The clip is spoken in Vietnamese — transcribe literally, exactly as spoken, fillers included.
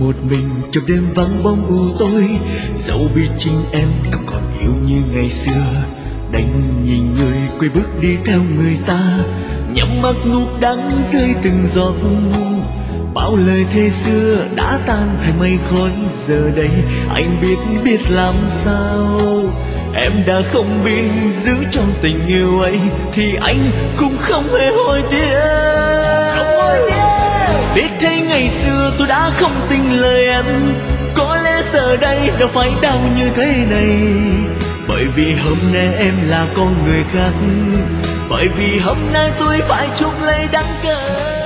một mình trong đêm vắng bóng u tối, dẫu biết chính em không còn yêu như ngày xưa. Đành nhìn người quay bước đi theo người ta, nhắm mắt nuốt đắng rơi từng giọt. Bao lời thề xưa đã tan thành mây khói, giờ đây anh biết biết làm sao. Em đã không biết giữ trọn tình yêu ấy, thì anh cũng không hề hối tiếc. Biết thấy ngày xưa tôi đã không tin lời em, có lẽ giờ đây đâu phải đau như thế này. Bởi vì hôm nay em là con người khác, bởi vì hôm nay tôi phải chuốc lấy đắng cay.